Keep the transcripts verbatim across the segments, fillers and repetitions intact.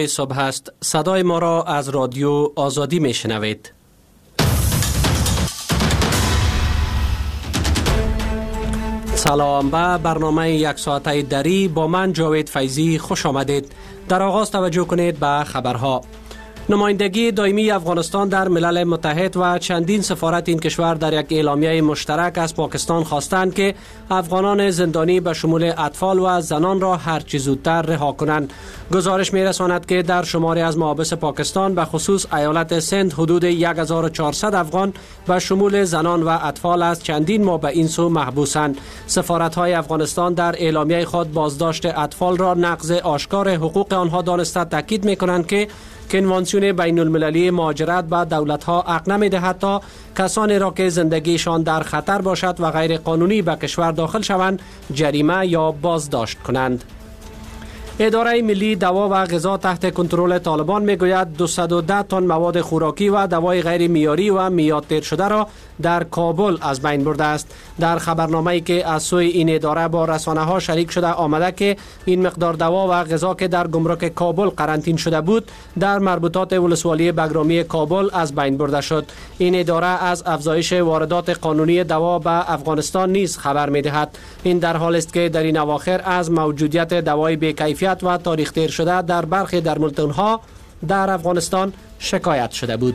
صبح است. صدای ما را از رادیو آزادی می شنوید. سلام به برنامه یک ساعته دری با من جاوید فیضی خوش آمدید. در آغاز توجه کنید به خبرها. نمایندگی دائمی افغانستان در ملل متحد و چندین سفارت این کشور در یک اعلامیه مشترک از پاکستان خواستند که افغانان زندانی به شمول اطفال و زنان را هرچه زودتر رها کنند. گزارش می رساند که در شماری از محابس پاکستان به خصوص ایالت سند حدود یک هزار و چهارصد افغان به شمول زنان و اطفال از چندین ماه به این سو محبوسند. سفارت های افغانستان در اعلامیه خود بازداشت اطفال را نقض آشکار حقوق آنها دانسته تاکید می کنند که کنوانسیون بین المللی مهاجرت به دولت‌ها حق نمی‌دهد تا کسانی را که زندگیشان در خطر باشد و غیر قانونی به کشور داخل شوند جریمه یا بازداشت کنند. اداره ملی دوا و غذا تحت کنترل طالبان میگوید دویست و ده تن مواد خوراکی و دوای غیر معیاری و میاد تیر شده را در کابل از بین برده است. در خبرنامه‌ای که از سوی این اداره با رسانه‌ها شریک شده آمده که این مقدار دوا و غذا که در گمرک کابل قرنطین شده بود در مربوطات ولسوالی بگرامی کابل از بین برده شد. این اداره از افزایش واردات قانونی دوا به افغانستان نیز خبر می‌دهد. این در حالی است که در این اواخر از موجودیت دوای بی‌کیفیت و تاریخ تیر شده در برخی درملتون‌ها در افغانستان شکایت شده بود.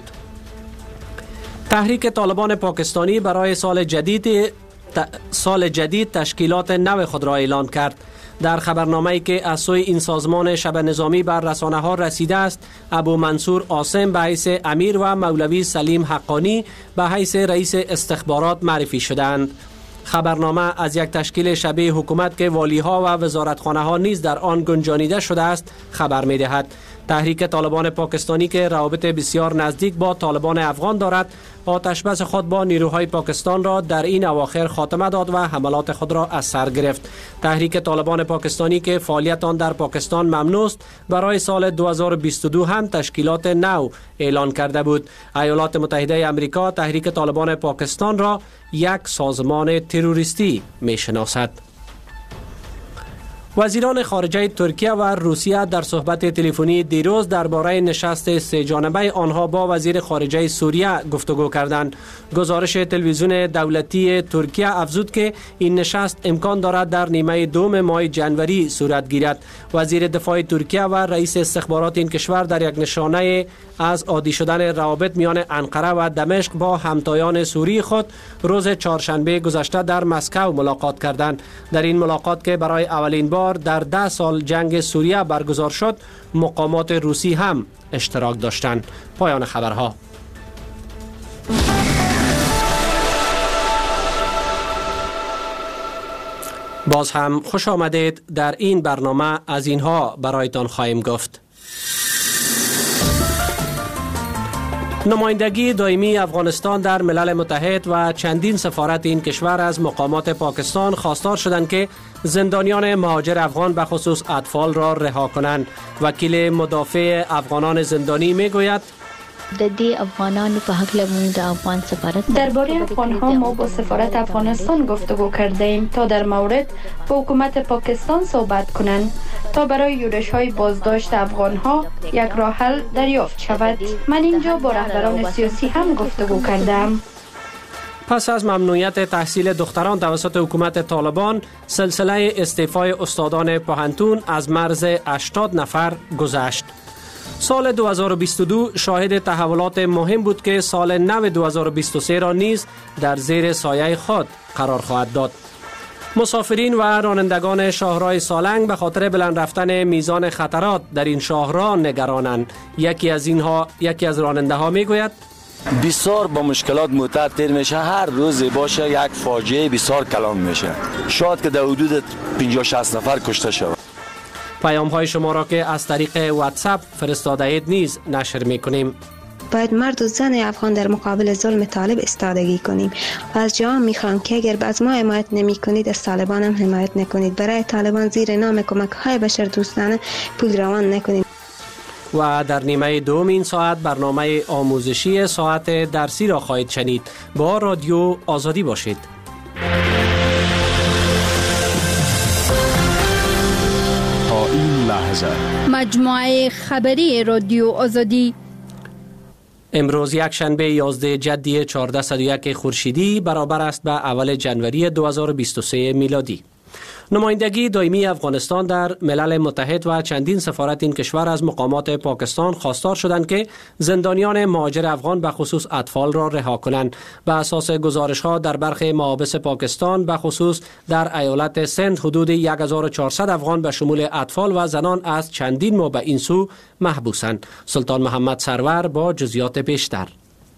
تحریک طالبان پاکستانی برای سال جدید سال جدید تشکیلات نو خود را اعلان کرد. در خبرنامه‌ای که از سوی این سازمان شبه نظامی بر رسانه‌ها رسیده است، ابو منصور عاصم به حیث امیر و مولوی سلیم حقانی به حیث رئیس استخبارات معرفی شدند. خبرنامه از یک تشکیل شبیه حکومت که والیها و وزارتخانه‌ها نیز در آن گنجانیده شده است خبر می‌دهد. تحریک طالبان پاکستانی که روابط بسیار نزدیک با طالبان افغان دارد، آتشبس خود با نیروهای پاکستان را در این اواخر خاتمه داد و حملات خود را از سر گرفت. تحریک طالبان پاکستانی که فعالیت آن در پاکستان ممنوع است، برای سال دو هزار و بیست و دو هم تشکیلات نو اعلان کرده بود. ایالات متحده آمریکا تحریک طالبان پاکستان را یک سازمان تروریستی می‌شناسد. وزیران خارجه ترکیه و روسیه در صحبت تلفنی دیروز درباره نشست سه جانبه آنها با وزیر خارجه سوریه گفتگو کردند. گزارش تلویزیون دولتی ترکیه افزود که این نشست امکان دارد در نیمه دوم ماه جنوری صورت گیرد. وزیر دفاع ترکیه و رئیس استخبارات این کشور در یک نشانه از عادی شدن روابط میان انقره و دمشق با همتایان سوری خود روز چهارشنبه گذشته در مسکو ملاقات کردند. در این ملاقات که برای اولین بار در ده سال جنگ سوریه برگزار شد، مقامات روسی هم اشتراک داشتند. پایان خبرها. باز هم خوش آمدید. در این برنامه از اینها برایتان خواهیم گفت. نمایندگی دائمی افغانستان در ملل متحد و چندین سفارت این کشور از مقامات پاکستان خواستار شدند که زندانیان مهاجر افغان به خصوص اطفال را رها کنند. وکیل مدافع افغانان زندانی میگوید د دې افغانانو په حق لمون د افغان سفارت درباره افغان‌ها ما با سفارت افغانستان گفتگو کرده ایم تا در مورد با حکومت پاکستان صحبت کنند تا برای یورش‌های بازداشت افغان‌ها یک راه حل دریافت شود. من اینجا با رهبران سیاسی هم گفتگو کردم. پس از ممنوعیت تحصیل دختران توسط حکومت طالبان، سلسله استعفای استادان پوهنتون از مرز هشتاد نفر گذشت. سال دو هزار و بیست و دو شاهد تحولات مهم بود که سال نو دو هزار و بیست و سه را نیز در زیر سایه خود قرار خواهد داد. مسافرین و رانندگان شاهراه سالنگ به خاطر بلند رفتن میزان خطرات در این شاهراه نگرانند. یکی از اینها یکی از راننده ها میگوید بسیار با مشکلات موتر تیر میشه، هر روز باشه یک فاجعه بسیار کلان میشه، شاید که در حدود پنجاه شصت نفر کشته شود. پیام های شما را که از طریق واتساپ فرستاده اید نیز نشر میکنیم. باید مرد و زن افغان در مقابل ظلم طالب ایستادگی کنیم و از جهان میخوام که اگر از ما حمایت نمی کنید از طالبان هم حمایت نکنید. برای طالبان زیر نام کمک های بشر دوستانه پول روان نکنید. و در نیمه دوم این ساعت برنامه آموزشی ساعت درسی را خواهید شنید. با رادیو آزادی باشید. تا این لحظه مجموعه خبری رادیو آزادی. امروز یک شنبه یازده جدی چهارصد و یک خورشیدی برابر است به اول جنوری دو هزار و بیست و سه میلادی. نمایندگی دائمی افغانستان در ملل متحد و چندین سفارت این کشور از مقامات پاکستان خواستار شدند که زندانیان مهاجر افغان به خصوص اطفال را رها کنند. به اساس گزارش ها در برخی محابس پاکستان به خصوص در ایالت سند حدود هزار و چهارصد افغان به شمول اطفال و زنان از چندین ماه به این سو محبوسند. سلطان محمد سرور با جزئیات بیشتر.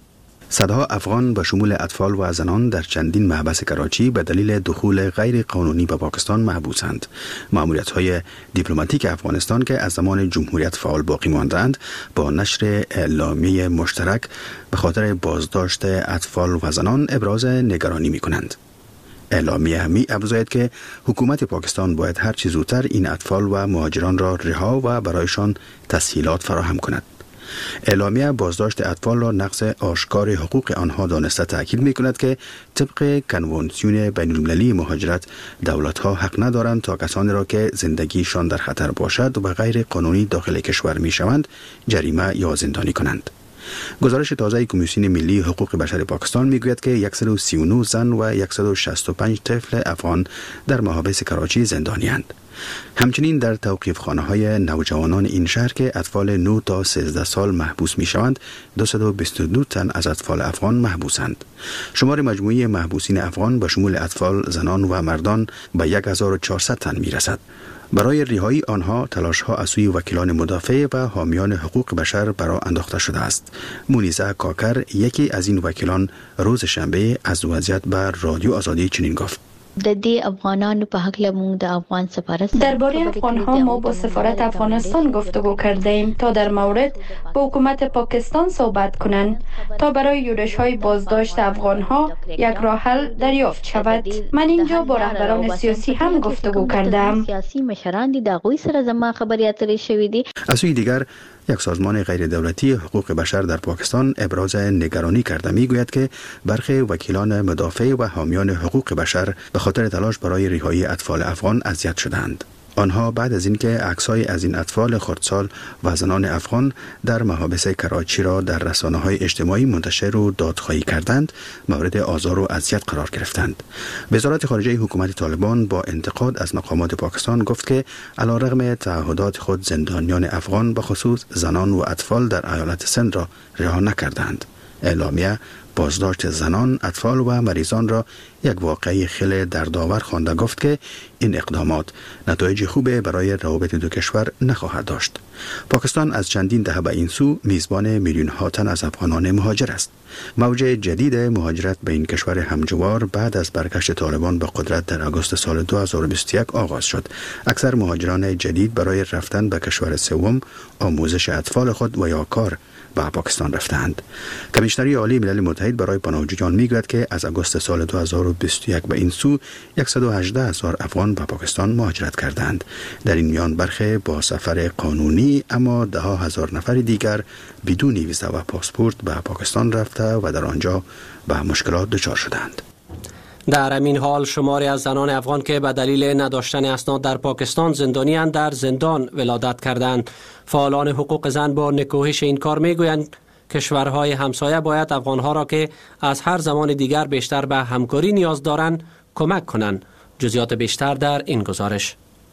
صدها افغان به شمول اطفال و زنان در چندین محبس کراچی به دلیل دخول غیر قانونی به پاکستان محبوسند. مأموریت‌های دیپلماتیک افغانستان که از زمان جمهوریت فعال باقی ماندند با نشر اعلامیه مشترک به خاطر بازداشت اطفال و زنان ابراز نگرانی می‌کنند. اعلامیه می افزاید که حکومت پاکستان باید هر چه زودتر این اطفال و مهاجران را رها و برایشان تسهیلات فراهم کند. اعلامیه بازداشت اطفال را نقض آشکار حقوق آنها دانسته تاکید می کند که طبق کنوانسیون بین المللی مهاجرت دولت‌ها حق ندارند تا کسانی را که زندگیشان در خطر باشد و غیر قانونی داخل کشور می شوند جریمه یا زندانی کنند. گزارش تازه کمیسیون ملی حقوق بشر پاکستان میگوید که صد و سی و نه زن و صد و شصت و پنج طفل افغان در محابس کراچی زندانی اند. همچنین در توقیف خانه های نوجوانان این شهر که اطفال نه تا سیزده سال محبوس می شوند دویست و بیست و دو تن از اطفال افغان محبوسند. شمار مجموعی محبوسین افغان به شمول اطفال، زنان و مردان به هزار و چهارصد تن می رسد. برای رهایی آنها تلاش ها از سوی وکیلان مدافع و حامیان حقوق بشر برآ انداخته شده است. مونیزه کاکر یکی از این وکیلان روز شنبه از وضعیت بر رادیو آزادی چنین گفت: د دې افغانانو په حق لمون د افغان سفارت درباره افغان ها ما با سفارت افغانستان گفتگو کرده ایم تا در مورد با حکومت پاکستان صحبت کنند تا برای یورش های بازداشت افغان ها یک راه حل دریافت شود. من اینجا با رهبران سیاسی هم گفتگو کردم. سیاسی مشران دي د غوي سره زما خبرې اترې شوې دي. از سوی دیگر یک سازمان غیر دولتی حقوق بشر در پاکستان ابراز نگرانی کرده میگوید که برخی وکیلان مدافع و حامیان حقوق بشر به خاطر تلاش برای رهایی اطفال افغان اذیت شدند. آنها بعد از اینکه عکس‌های از این اطفال خردسال و زنان افغان در محابس کراچی را در رسانه‌های اجتماعی منتشر و دادخواهی کردند، مورد آزار و اذیت قرار گرفتند. وزارت خارجه حکومت طالبان با انتقاد از مقامات پاکستان گفت که علیرغم تعهدات خود زندانیان افغان به خصوص زنان و اطفال در ایالت سند را رها نکردند. اعلامیه بازداشت زنان، اطفال و مریضان را یک واقعه خیلی دردآور خوانده گفت که این اقدامات نتایج خوبی برای روابط دو کشور نخواهد داشت. پاکستان از چندین دهه به این سو میزبان میلیون ها تن از افغانان مهاجر است. موج جدید مهاجرت به این کشور همجوار بعد از برگشت طالبان به قدرت در آگوست سال دو هزار و بیست و یک آغاز شد. اکثر مهاجران جدید برای رفتن به کشور سوم، آموزش اطفال خود و یا کار به پاکستان رفتند. کمیشنری عالی ملل متحد برای پناهجویان میگوید که از آگوست سال دو هزار و بیست و یک به این سو صد و هجده هزار افغان به پاکستان مهاجرت کردند. در این میان برخی با سفر قانونی اما ده ها هزار نفر دیگر بدون ویزا و پاسپورت به پاکستان رفته و در آنجا به مشکلات دچار شدند. در همین حال شماری از زنان افغان که به دلیل نداشتن اسناد در پاکستان زندانیان در زندان ولادت کردند. فعالان حقوق زن با نکوهش این کار میگویند کشورهای همسایه باید افغانها را که از هر زمان دیگر بیشتر به همکاری نیاز دارند کمک کنند. جزئیات بیشتر در این گزارش.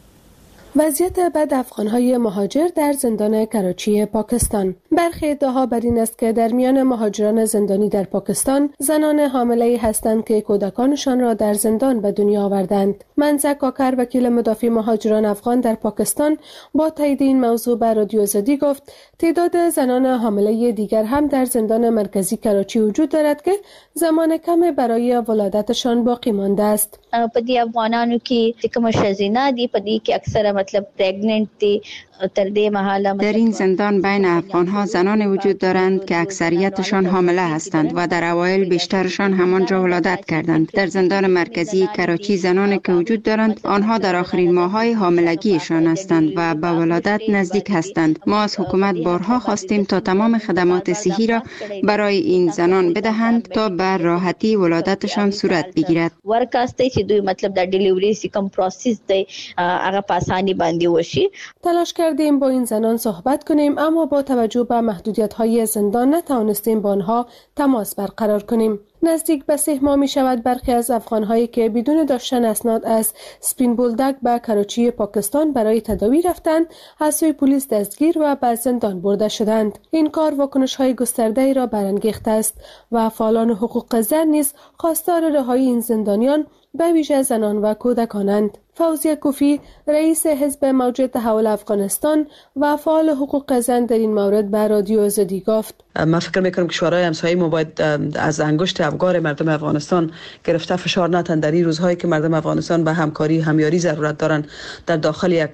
وضعیت بد افغان‌های مهاجر در زندان کراچی پاکستان. برخی ادعاها بر این است که در میان مهاجران زندانی در پاکستان زنان حامله‌ای هستند که کودکانشان را در زندان به دنیا آوردند. منزه کاکر وکیل مدافع مهاجران افغان در پاکستان با تایید این موضوع به رادیو آزادی گفت تعداد زنان حامله دیگر هم در زندان مرکزی کراچی وجود دارد که زمان کم برای ولادتشان باقی مانده است. په دې افغانانو کې کوم ښځینه دي په دې کې اکثره مطلب پریگننت دي تر دې مهاله در این زندان بین افغان‌ها ما زنان وجود دارند که اکثریتشان حامله هستند و در اوایل بیشترشان همانجا ولادت کردند. در زندان مرکزی کراچی زنانی که وجود دارند آنها در آخرین ماه‌های حاملگیشان هستند و به ولادت نزدیک هستند. ما از حکومت بارها خواستیم تا تمام خدمات صحی را برای این زنان بدهند تا به راحتی ولادتشان صورت بگیرد. ورکاسته چې دوی مطلب د ډیلیوری سیکم پروسس دی هغه په اساني باندې وشي. تلاش کردیم با این زنان صحبت کنیم اما با توجه به محدودیت‌های زندان نتوانستیم با آنها تماس برقرار کنیم. نزدیک به سه ماه می شود برخی از افغان‌هایی که بدون داشتن اسناد از سپین بولدک به کراچی پاکستان برای تداوی رفتند از سوی پلیس دستگیر و به زندان برده شدند. این کار واکنش‌های گسترده‌ای را برانگیخته است و فعالان حقوق زن نیز خواستار رهایی این زندانیان به ویژه زنان و کودکانند. فوزیه کوفی رئیس حزب موجود تحول افغانستان و فعال حقوق زن در این مورد به رادیو آزادی گفت: من فکر میکنم کشورهای همسایه ما باید از انگشت افگار مردم افغانستان گرفته فشار نتن در این روزهایی که مردم افغانستان به همکاری همیاری ضرورت دارند در داخل یک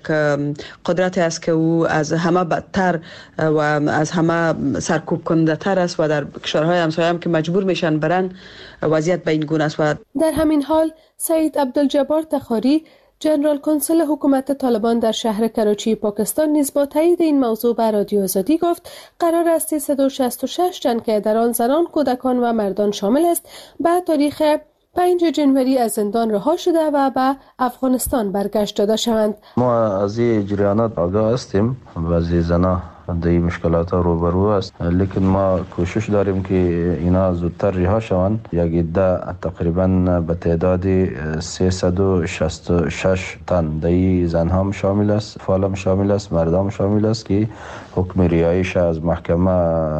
قدرتی است که او از همه بدتر و از همه سرکوب کننده تر است و در کشورهای همسایه هم که مجبور میشن برن وضعیت به این گونه است. و در همین حال سید عبدالجبار تخاری جنرال کنسل حکومت طالبان در شهر کراچی پاکستان نیز با تایید این موضوع به رادیو آزادی گفت قرار است سیصد و شصت و شش تن که در آن زنان، کودکان و مردان شامل است به تاریخ پنج جنوری از زندان رها شده و به افغانستان برگشت داده شوند. ما از این جریانات آگاه هستیم. بعضی زنان در این مشکلات روبرو است، لیکن ما کوشش داریم که اینا زودتر رها شوند. یک عده تقریبا به تعداد سیصد و شصت و شش تن در این زنها هم شامل است، فعال هم شامل است، مردم شامل است که حکم رهاییش از محکمه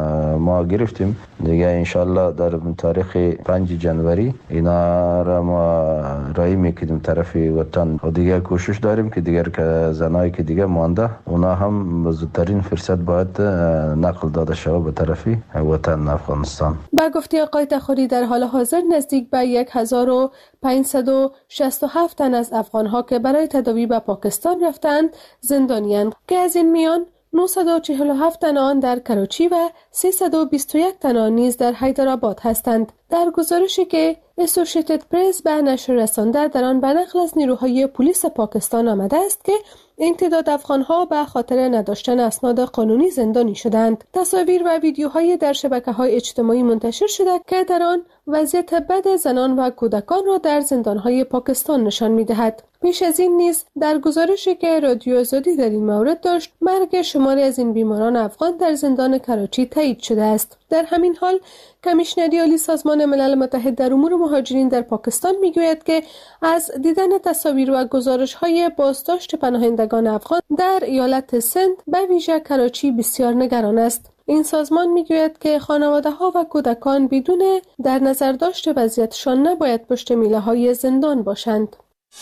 ما گرفتیم. دیگه انشالله در تاریخ پنج جنوری اینا را ما رهایی میکنیم طرف وطن. و دیگه کوشش داریم که دیگر که زنایی که دیگه مانده اونا هم زودترین فرصت باید نقل داده شود به طرف وطن افغانستان. با گفته آقای تخاری در حال حاضر نزدیک به هزار و پانصد و شصت و هفت تن از افغانها که برای تداوی به پاکستان رفتند زندانیاند که از این میان نهصد و چهل و هفت تن آن در کراچی و سیصد و بیست و یک تن آن نیز در حیدرآباد هستند. در گزارشی که اسوسییتد پرس به نشر رسانده در آن به نقل از نیروهای پلیس پاکستان آمده است که این تعداد افغانها به خاطر نداشتن اسناد قانونی زندانی شدند. تصاویر و ویدیوهای در شبکه‌های اجتماعی منتشر شده که در آن وضعیت بد زنان و کودکان را در زندانهای پاکستان نشان می‌دهد. پیش از این نیز در گزارشی که رادیو آزادی در این مورد داشت مرگ شماری از این بیماران افغان در زندان کراچی تایید شده است. در همین حال کمیشنری عالی سازمان ملل متحد در امور مهاجرین در پاکستان میگوید که از دیدن تصاویر و گزارش‌های بازداشت پناهندگان افغان در ایالت سند به ویژه کراچی بسیار نگران است. این سازمان میگوید که خانواده‌ها و کودکان بدون در نظر داشت وضعیتشان نباید پشت میله‌های زندان باشند.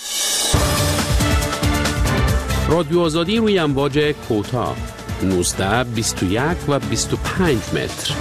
رادیو آزادی روی امواج کوتاه نوزده، بیست و یک و بیست و پنج متر.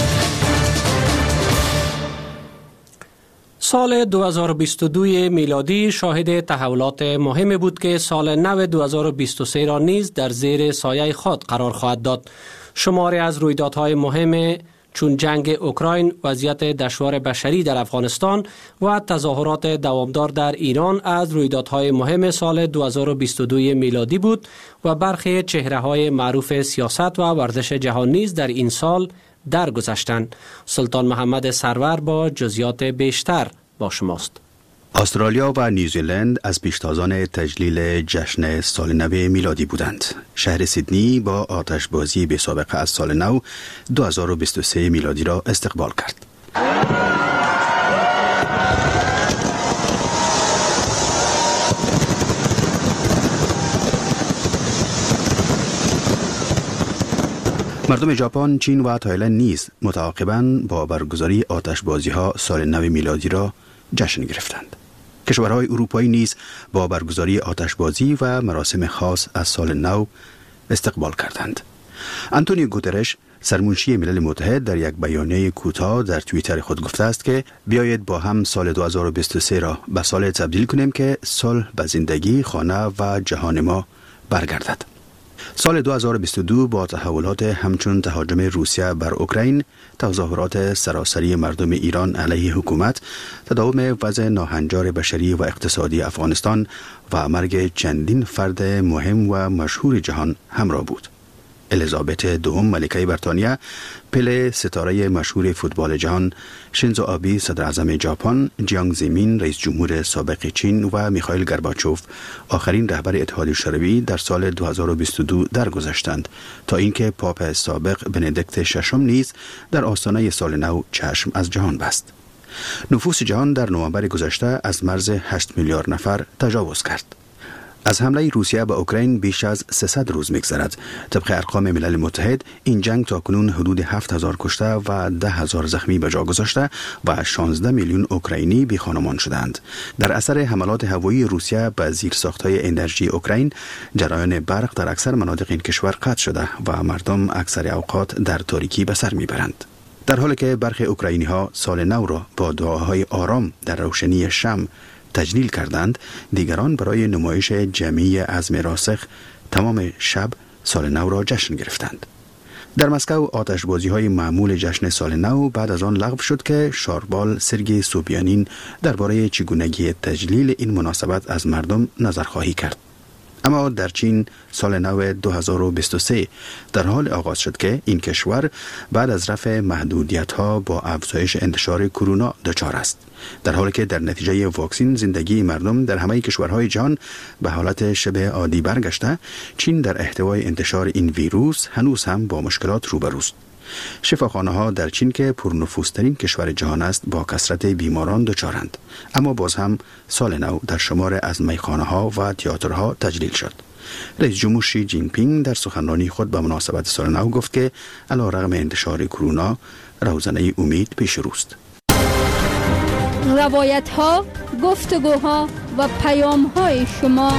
سال دو هزار و بیست و دو میلادی شاهد تحولات مهمی بود که سال نو دو هزار و بیست و سه را نیز در زیر سایه خود قرار خواهد داد. شماری از رویدادهای مهم چون جنگ اوکراین، وضعیت دشوار بشری در افغانستان و تظاهرات دوامدار در ایران از رویدادهای مهم سال دو هزار و بیست و دو میلادی بود و برخی چهره‌های معروف سیاست و ورزش جهان نیز در این سال درگذشتند. سلطان محمد سرور با جزئیات بیشتر با شماست. استرالیا و نیوزیلند از پیشتازان تجلیل جشن سال نو میلادی بودند. شهر سیدنی با آتشبازی بی سابقه از سال نو دو هزار و بیست و سه میلادی را استقبال کرد. مردم ژاپن، چین و تایلند نیز متعاقباً با برگزاری آتشبازی ها سال نو میلادی را جشن گرفتند. کشورهای اروپایی نیز با برگزاری آتشبازی و مراسم خاص از سال نو استقبال کردند. آنتونیو گوترش، سرمنشی ملل متحد، در یک بیانیه کوتاه در توییتر خود گفته است که بیایید با هم سال دو هزار و بیست و سه را به سال تبدیل کنیم که سال به زندگی، خانه و جهان ما برگردد. سال دو هزار و بیست و دو با تحولات همچون تهاجم روسیه بر اوکراین، تظاهرات سراسری مردم ایران علیه حکومت، تداوم وضع ناهنجار بشری و اقتصادی افغانستان و مرگ چندین فرد مهم و مشهور جهان همراه بود. الیزابت دوم ملکه بریتانیا، پله ستاره مشهور فوتبال جهان، شینزو آبی صدر اعظم ژاپن، جیانگ زیمین رئیس جمهور سابق چین و میخائیل گورباچوف آخرین رهبر اتحادیه شوروی در سال دو هزار و بیست و دو درگذشتند تا اینکه پاپ سابق بندیکت ششم نیز در آستانه سال نو چشم از جهان بست. نفوس جهان در نوامبر گذشته از مرز هشت میلیارد نفر تجاوز کرد. از حمله روسیه به اوکراین بیش از سیصد روز می‌گذرد. طبق ارقام ملل متحد این جنگ تاکنون حدود هفت هزار کشته و ده هزار زخمی به جا گذاشته و شانزده میلیون اوکراینی بی خانمان شدند. در اثر حملات هوایی روسیه به زیرساخت‌های انرژی اوکراین، جریان برق در اکثر مناطق این کشور قطع شده و مردم اکثر اوقات در تاریکی به سر میبرند. در حالی که برخی اوکراینی‌ها سال نو را با دعاهای آرام در روشنی شمع تجلیل کردند، دیگران برای نمایش جمعی عزم راسخ تمام شب سال نو را جشن گرفتند. در مسکو آتشبازی های معمول جشن سال نو بعد از آن لغو شد که شاربال سرگی سوبیانین درباره چگونگی تجلیل این مناسبت از مردم نظرخواهی کرد. اما در چین سال نو دو هزار و بیست و سه در حال آغاز شد که این کشور بعد از رفع محدودیت ها با افزایش انتشار کرونا دچار است، در حالی که در نتیجه واکسین زندگی مردم در همه کشورهای جهان به حالت شبه عادی برگشته. چین در احتوای انتشار این ویروس هنوز هم با مشکلات روبروست. شفاخانه ها در چین که پرنفوذترین کشور جهان است با کثرت بیماران دچارند، اما باز هم سال نو در شمار از میخانه ها و تئاترها تجلیل شد. رئیس جمهور شی جین پینگ در سخنرانی خود به مناسبت سال نو گفت که علیرغم انتشار کرونا روزنه امید پیش روست. روایت ها، گفتگوها و پیام های شما.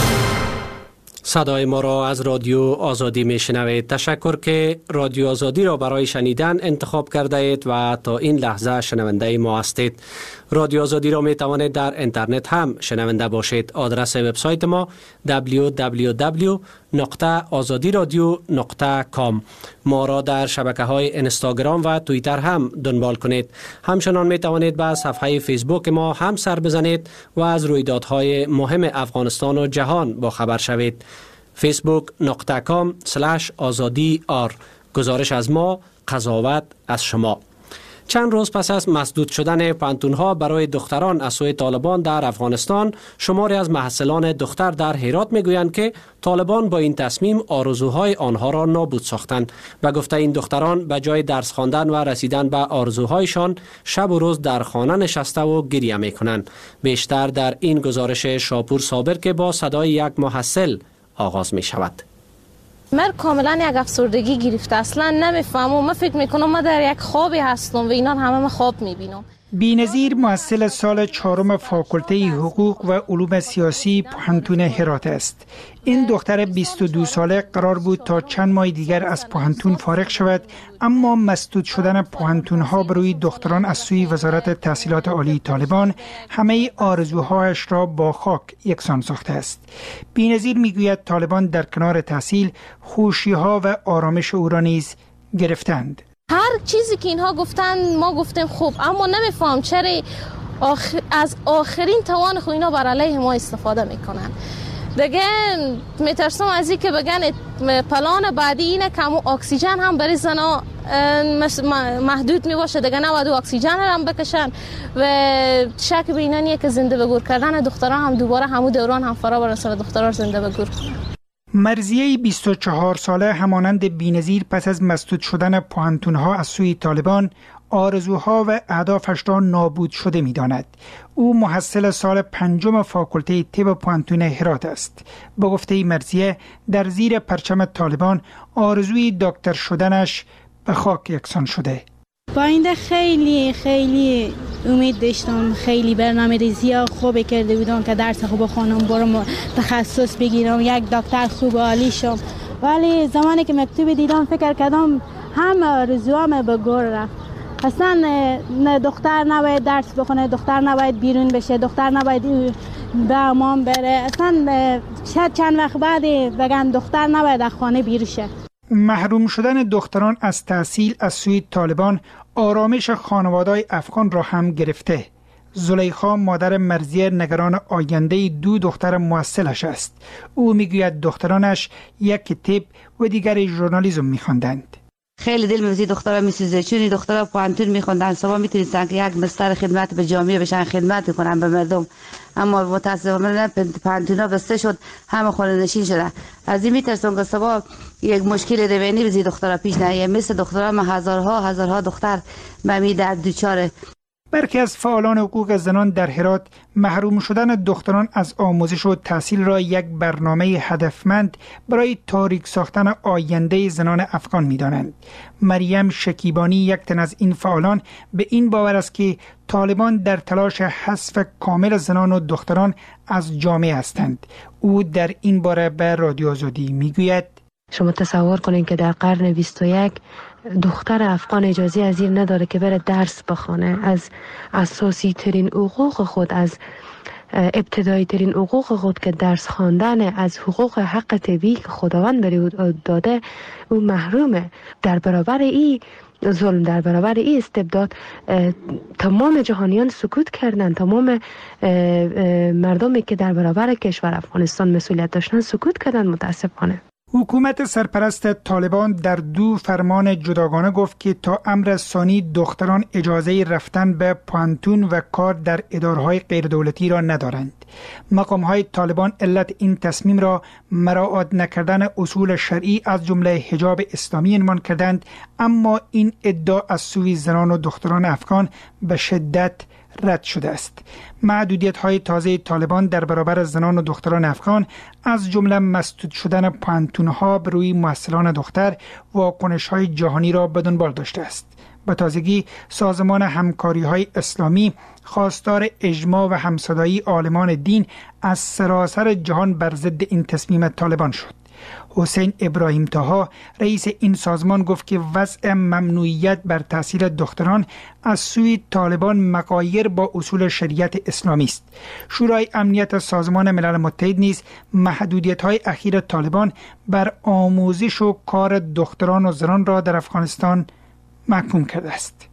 صدای ما را از رادیو آزادی می شنوید. تشکر که رادیو آزادی را برای شنیدن انتخاب کرده اید و تا این لحظه شنونده ما هستید. رادیو آزادی را می توانید در اینترنت هم شنونده باشید. آدرس وبسایت ما دبلیو دبلیو دبلیو نقطه آزادی رادیو نقطه کام. ما را در شبکه های اینستاگرام و توییتر هم دنبال کنید. همچنان می توانید به صفحه فیسبوک ما هم سر بزنید و از رویدادهای مهم افغانستان و جهان با خبر شوید. فیسبوک نقطه کام سلش آزادی آر. گزارش از ما، قضاوت از شما. چند روز پس از مسدود شدن پانتون‌ها برای دختران از سوی طالبان در افغانستان، شماری از محصلان دختر در هرات میگویند که طالبان با این تصمیم آرزوهای آنها را نابود ساختند و گفته این دختران به جای درس خواندن و رسیدن به آرزوهایشان شب و روز در خانه نشسته و گریه میکنند. بیشتر در این گزارش شاپور صابر که با صدای یک محصل آغاز می شود. من کاملا یک افسردگی گرفته، اصلا نمیفهمم. من فکر میکنم من در یک خوابی هستم و اینا همه من خواب میبینم. بی‌نظیر محصل سال چهارم فاکولته حقوق و علوم سیاسی پوهنتون هرات است. این دختر بیست و دو ساله قرار بود تا چند ماه دیگر از پوهنتون فارغ شود، اما مسدود شدن پوهنتون‌ها بروی دختران از سوی وزارت تحصیلات عالی طالبان همه آرزوهایش را با خاک یکسان ساخته است. بی‌نظیر میگوید طالبان در کنار تحصیل خوشی‌ها و آرامش او را نیز گرفتند. هر چیزی که اینها گفتن ما گفتیم خوب، اما نمیفهم چرا آخر از آخرین توان خو اینا بر علیه ما استفاده میکنن. دیگه میترسم از این که بگن پلان بعدی اینه که اکسیژن هم برای زنا محدود میباشه، دیگه نباید اکسیژن هم بکشن و شک به اینانیه که زنده به گور کردن دختران هم دوباره همون دوران هم فرا برسه و دختران زنده به گور کنن. مرضیه بیست و چهار ساله همانند بی‌نظیر پس از مسدود شدن پوهنتون‌ها از سوی طالبان آرزوها و اهدافش را نابود شده می‌داند. او محصل سال پنجم فاکولته طب پوهنتون هرات است. به گفته مرضیه در زیر پرچم طالبان آرزوی دکتر شدنش به خاک یکسان شده. با اینده خیلی خیلی امید داشتم، خیلی برنامه ریزی ها خوب کرده بودم که درس خوب بخونم، برم تخصص بگیرم، یک دکتر خوب عالی شم. ولی زمانی که مکتوب دیدم فکر کردم هم آرزوام به گور رفت. اصلا نه دختر نباید درس بخونه، دختر نباید بیرون بشه، دختر نباید به امان بره. اصلا شاید چند وقت بعد بگن دختر نباید از خانه بیرون شه. محروم شدن دختران از تحصیل از سوی طالبان آرامش خانواده‌های افغان را هم گرفته. زلیخا مادر مرزیه نگران آینده دو دختر محصلش است. او میگوید دخترانش یک طب و دیگری ژورنالیسم می‌خواندند. خیلی دل می‌وزی دخترها می‌سوزه، چون دخترها پانتون می‌خوندن، صبح می‌تونستن که یک بستر خدمت به جامعه بشن، خدمت کنن به مردم، اما متأسفانه پانتونا بسته شد، همه خانه نشین شدن. از این می‌ترسم که صبح یک مشکل روانی بزی دخترها پیش نیاد. مثل دخترها ما هزارها هزارها دختر به می در دوچاره. برخی از فعالان حقوق زنان در هرات محروم شدن دختران از آموزش و تحصیل را یک برنامه هدفمند برای تاریک ساختن آینده زنان افغان می‌دانند. مریم شکیبانی یک تن از این فعالان به این باور است که طالبان در تلاش حذف کامل زنان و دختران از جامعه هستند. او در این باره به رادیو آزادی میگوید: شما تصور کنین که در قرن بیست و یک دختر افغان اجازه از این نداره که بره درس بخونه. از اساسی ترین حقوق خود، از ابتدایی ترین حقوق خود که درس خواندن، از حقوق حق طبیعی که خداوند بری داده، او محرومه. در برابر این ظلم، در برابر این استبداد تمام جهانیان سکوت کردند. تمام مردمی که در برابر کشور افغانستان مسئولیت داشتن سکوت کردند. متاسفانه حکومت سرپرست طالبان در دو فرمان جداگانه گفت که تا امر ثانی دختران اجازه رفتن به پانتون و کار در اداره‌های غیردولتی را ندارند. مقام‌های طالبان علت این تصمیم را مراعات نکردن اصول شرعی از جمله حجاب اسلامی عنوان کردند، اما این ادعا از سوی زنان و دختران افغان به شدت رد شده است. محدودیت‌های تازه طالبان در برابر زنان و دختران افغان از جمله مسدود شدن پانتون‌ها بر روی محصلان دختر واکنش‌های جهانی را به دنبال داشته است. به تازگی سازمان همکاری‌های اسلامی خواستار اجماع و همصدایی عالمان دین از سراسر جهان بر ضد این تصمیم طالبان شد. حسین ابراهیم طاها رئیس این سازمان گفت که وضع ممنوعیت بر تحصیل دختران از سوی طالبان مغایر با اصول شریعت اسلامی است. شورای امنیت سازمان ملل متحد نیز محدودیت‌های اخیر طالبان بر آموزش و کار دختران و زنان را در افغانستان محکوم کرده است.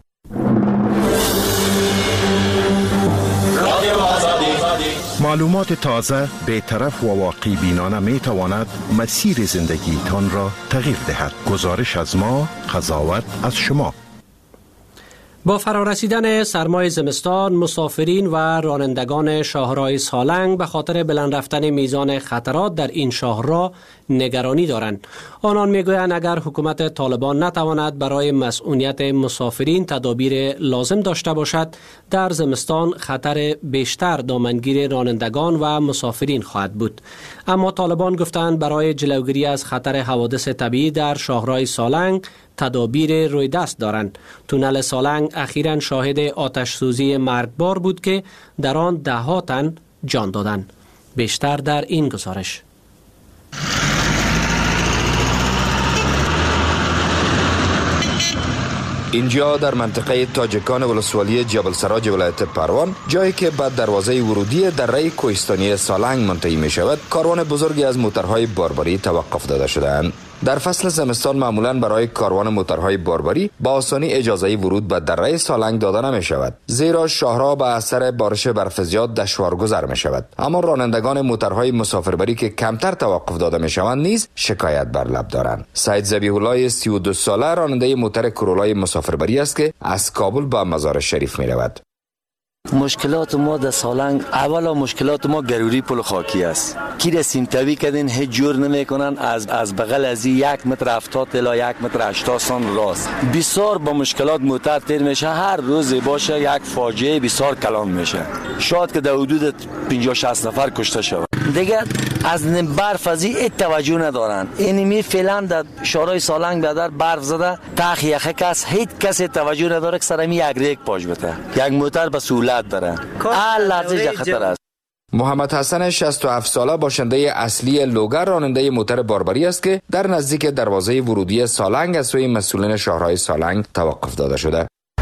معلومات تازه، بی‌طرف و واقعی بینانه می تواند مسیر زندگی تان را تغییر دهد. گزارش از ما، قضاوت از شما. با فرارسیدن سرمای زمستان، مسافرین و رانندگان شاهراه سالنگ به خاطر بلند رفتن میزان خطرات در این شاهراه نگرانی دارند. آنان میگویند اگر حکومت طالبان نتواند برای مسئولیت مسافرین تدابیر لازم داشته باشد، در زمستان خطر بیشتر دامنگیر رانندگان و مسافرین خواهد بود. اما طالبان گفتند برای جلوگیری از خطر حوادث طبیعی در شاهراه سالنگ تدابیر روی دست دارند. تونل سالنگ اخیراً شاهد آتش سوزی مرگبار بود که در آن ده ها تن جان دادند. بیشتر در این گزارش. اینجا در منطقه تاجکان ولسوالی جبل سراج ولایت پروان، جایی که به دروازه ورودی دره کوهستانی سالنگ منتهی می شود، کاروان بزرگی از موترهای باربری توقف داده شده‌اند. در فصل زمستان معمولاً برای کاروان موترهای باربری با آسانی اجازه ورود به دره سالنگ داده نمی شود، زیرا شاهراه به اثر بارش برف زیاد دشوار گذر می شود. اما رانندگان موترهای مسافربری که کمتر توقف داده می شوند نیز شکایت بر لب دارند. سعید ذبیح الله سی و دو ساله راننده موتر کرولای مسافربری است که از کابل به مزار شریف می رود. مشکلات ما در سالنگ، اولا مشکلات ما گروری پل خاکی است. کی رسیم طبیع کردین هیچ جور نمیکنن، از از بغل از یک متر هفتاد الی یک متر هشتاد سان راست. بسیار با مشکلات موتر تیر میشه، هر روز باشه یک فاجعه بسیار کلان میشه. شاید که در حدود پنجاه شصت نفر کشته شود. دیگه از برف از این توجه ندارن. اینمی فعلا در شاهراه سالنگ بدر برف زده، تاخ یخه کس هیچ کسی توجه نداره که سرمی یک ریک پاش بته. یک موتر به سهولت داره. هر لحظه خطر است. محمد حسن شصت و هفت ساله باشنده اصلی لوگر راننده موتر باربری است که در نزدیک دروازه ورودی سالنگ از سوی مسئولین شاهراه سالنگ توقف داده شده.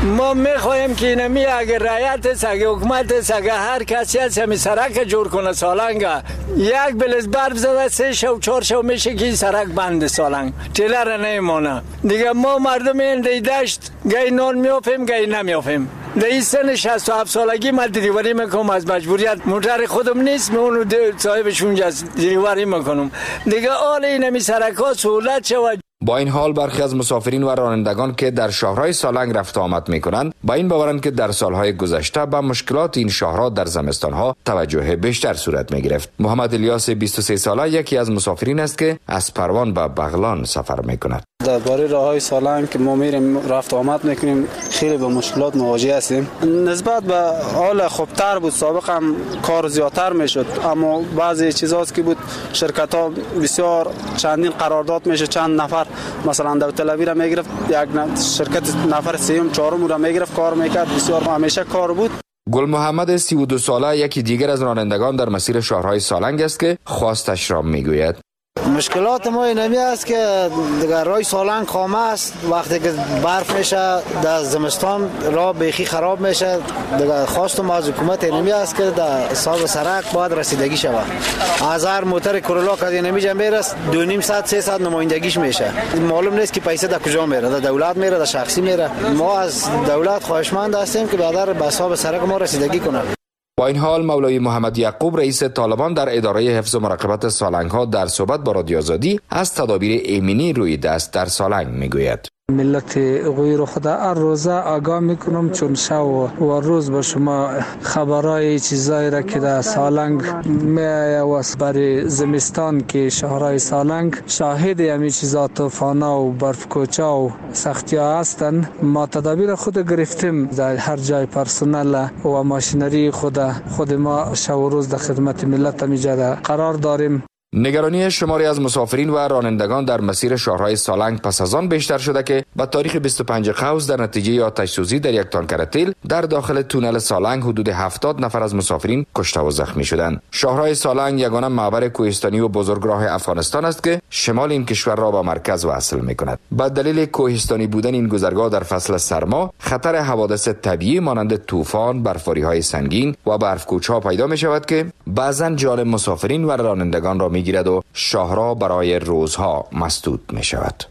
ما میخوایم که اینمی اگر رایت است، اگر حکومت است، اگر هر کسی هست همی سرک جور کنه سالنگ یک بلز برف زده سه شو چهار شو میشه که این سرک بند سالنگ تیلر نیمانه دیگه. ما مردم این دیدشت گای نان میافیم گای نمیافیم. در این سن شصت و هفت سالگی من دریوری میکنم از مجبوریت، موتر خودم نیست، من اونو صاحبش اونجاست دریوری میکنم دیگه. آل اینمی سرک ها سهولت شود. با این حال برخی از مسافرین و رانندگان که در شهرهای سالنگ رفت آمد میکنند با این باورند که در سالهای گذشته به مشکلات این شهرها در زمستانها توجه بیشتر صورت میگرفت. محمد الیاس بیست و سه ساله یکی از مسافرین است که از پروان به بغلان سفر میکند. درباره راههای سالنگ که ما میریم رفت آمد میکنیم خیلی با مشکلات مواجه هستیم. نسبت به حال خوبتر بود، سابق هم کار زیادتر میشد، اما بعضی چیزاست که بود شرکت ها بسیار چندین قرارداد میشه، چند نفر مثلا در تلویر را میگرفت، یک شرکت نفر سیوم چهارم را میگرفت کار میکرد، بسیار همیشه کار بود. گل محمد سی و دو ساله یکی دیگر از رانندگان در مسیر شهرهای سالنگ است که خواستش را میگوید. مشکلات ما اینمی است که دیگر راه سالنگ خامه است، وقتی که برف میشه در زمستان راه بیخی خراب میشه. دیگر خواست ما از حکومت اینمی است که در حساب سرک باید رسیدگی شود. از هر موتر کرولا که اینمی جا میرست دو نیم ساعت سه ساعت نمایندگیش میشه، معلوم نیست که پیسه در کجا میره، در دولت میره در شخصی میره. ما از دولت خواهشمند هستیم که بعدا به حساب سرک ما رسیدگی کنه. با این حال مولوی محمد یعقوب رئیس طالبان در اداره حفظ و مراقبت سالنگ ها در صحبت با رادیو آزادی از تدابیر ایمنی روی دست در سالنگ میگوید. ملت غیر خود هر روزه آگاه میکنم، چون شو و روز با شما خبرای چیزایی را که در سالنگ میآید و برای زمستان که شهرهای سالنگ شاهد همین چیزا طوفانا و برف کوچا و سختی ها هستند. ما تدابیر خود گرفتیم، در هر جای پرسنل و ماشینری خود خود ما شو و روز در خدمت ملت میجاده قرار داریم. نگرانی شماری از مسافرین و رانندگان در مسیر شهرهای سالنگ پس از آن بیشتر شده که با تاریخ بیست و پنج قوس در نتیجه آتش سوزی در یک تانکر تیل در داخل تونل سالنگ حدود هفتاد نفر از مسافرین کشته و زخمی شدند. شهرهای سالنگ یگانه معبر کوهستانی و بزرگراه افغانستان است که شمال این کشور را به مرکز وصل می‌کند. به دلیل کوهستانی بودن این گذرگاه در فصل سرما خطر حوادث طبیعی مانند طوفان، برفباری‌های سنگین و برف‌کوچ‌ها پیدا می‌شود که بعضاً جان مسافرین و رانندگان را می‌گیرد و شاهراه برای روزها مسدود می شود.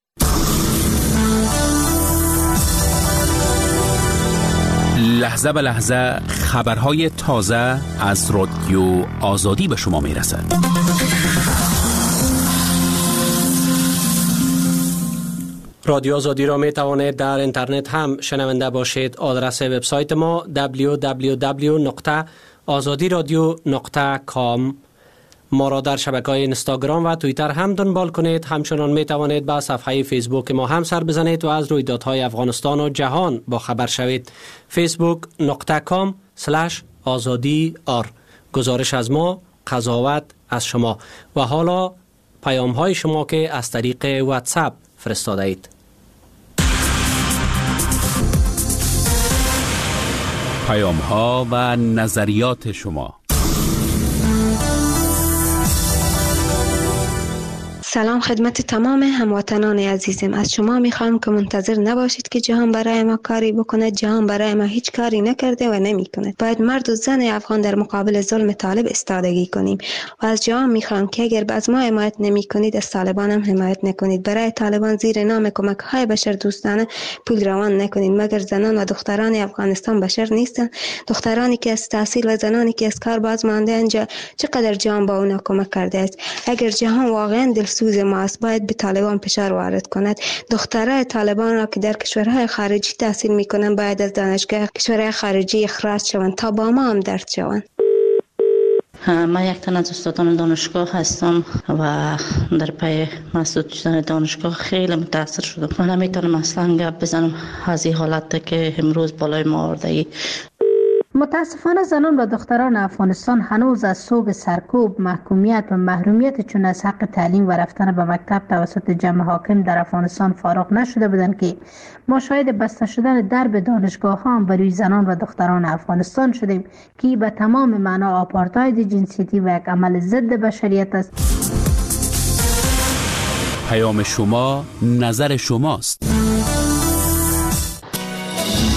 لحظه به لحظه خبرهای تازه از رادیو آزادی به شما می رسد. رادیو آزادی را می توانید در اینترنت هم شنونده باشید. آدرس وبسایت ما دبلیو دبلیو دبلیو نقطه آزادی رادیو نقطه کام. ما را در شبکه‌های اینستاگرام و توییتر هم دنبال کنید. همچنان می توانید به صفحه فیسبوک ما هم سر بزنید و از رویدادهای افغانستان و جهان با خبر شوید. فیسبوک نقطه کام سلش آزادی آر. گزارش از ما، قضاوت از شما. و حالا پیام های شما که از طریق واتساپ فرستاده اید. پیام ها و نظریات شما. سلام خدمت تمام هموطنان عزیزم. از شما میخوام که منتظر نباشید که جهان برای ما کاری بکنه. جهان برای ما هیچ کاری نکرده و نمیکنه. باید مرد و زن افغان در مقابل ظلم طالب استادگی کنیم و از جهان میخوام که اگر از ما حمایت نمیکنید از طالبان هم حمایت نکنید. برای طالبان زیر نام کمک های بشر دوستانه پول روان نکنید، مگر زنان و دختران افغانستان بشر نیستن؟ دخترانی که از تحصیل و زنانی که از کار باز مانده انجا چقدر جهان با اونا کمک کرده است؟ اگر جهان واقعا دلسوز ما است باید به طالبان فشار وارد کند. دخترای طالبان را که در کشورهای خارجی تحصیل میکنند باید از دانشگاه کشورهای خارجی اخراج شوند تا با ما هم درد شوند. من یک تن از استادان دانشگاه هستم و در پی مسدود شدن دانشگاه خیلی متاثر شدم. من نمیتونم اصلا گپ بزنم از این حالت که امروز بالای ما آورده. متاسفانه زنان و دختران افغانستان هنوز از صوب سرکوب، محکومیت و محرومیت چون از حق تعلیم و رفتن به مکتب توسط جمع حاکم در افغانستان فارغ نشده بودند که ما شاهد بسته شدن درب دانشگاه ها بر روی زنان و دختران افغانستان شدیم که به تمام معنا آپارتاید جنسیتی و یک عمل ضد بشریت است. پیام شما نظر شماست.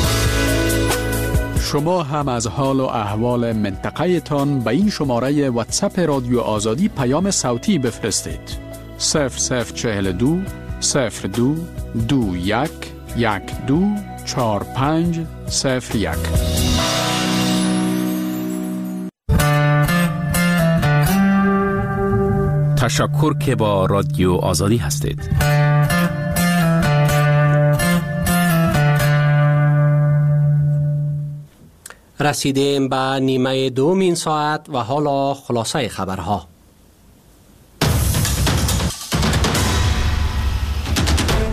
شما هم از حال و احوال منطقه تان به این شماره واتساپ رادیو آزادی پیام صوتی بفرستید. صفر صفر چهل دو صفر دو دو یک یک دو چهار پنج صفر یک. تشکر که با رادیو آزادی هستید. رسیدیم به نیمه دوم این ساعت و حالا خلاصه خبرها.